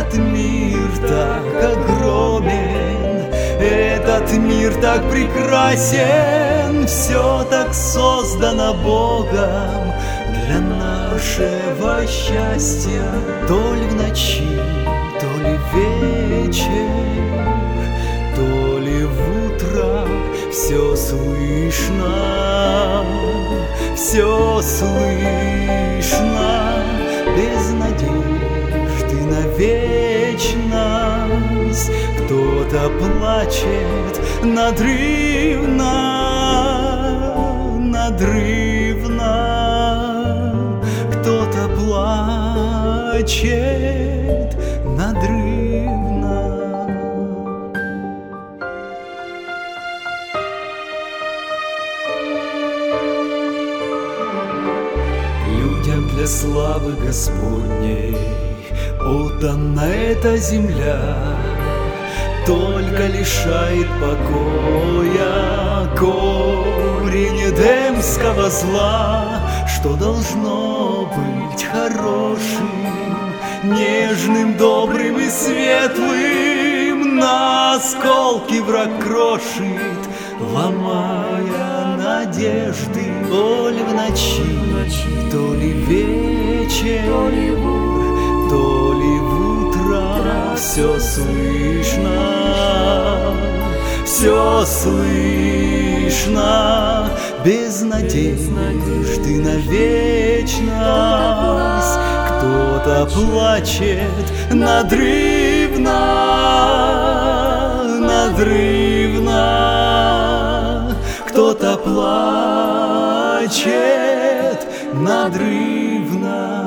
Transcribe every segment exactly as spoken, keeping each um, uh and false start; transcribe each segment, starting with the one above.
Этот мир так огромен, этот мир так прекрасен, все так создано Богом для нашего счастья. То ли в ночи, то ли вечер, то ли в утро все слышно, все слышно, без надежды на вечность. Кто-то плачет надрывно, надрывно, кто-то плачет надрывно. Людям для славы Господней отдана эта земля, только лишает покоя корень эдемского зла, что должно быть хорошим, нежным, добрым и светлым. На осколки враг крошит, ломая надежды. То ли в ночи, то ли вечер, то ли в утро, все слышно, все слышно, без надежды на вечность. Кто-то плачет надрывно, надрывно, кто-то плачет надрывно.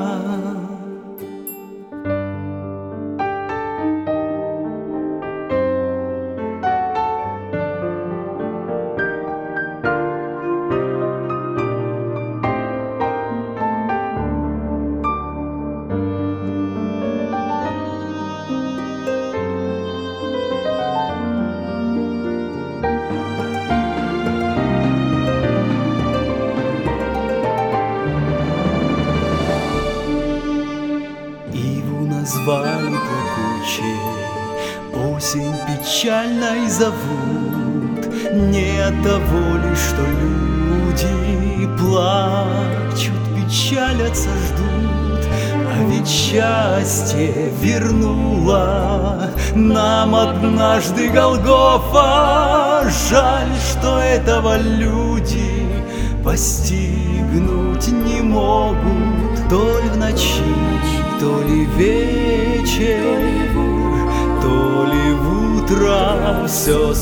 Звали плакучей, осень печальной зовут. Не от того ли, что люди плачут, печалятся, ждут. А ведь счастье вернула нам однажды Голгофа. Жаль, что этого люди постигнуть не могут. То ли в ночи, то ли вечер, то ли в утро, все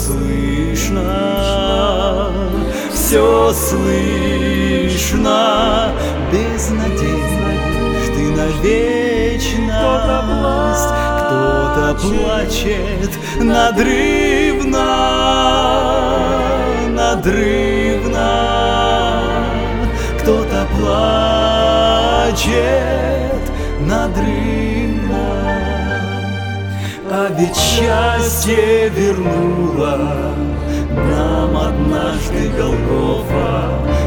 слышно, все слышно, без надежды на вечность. Кто-то плачет надрывно, надрывно, кто-то плачет надрывно. А ведь счастье вернула нам однажды Голгофа.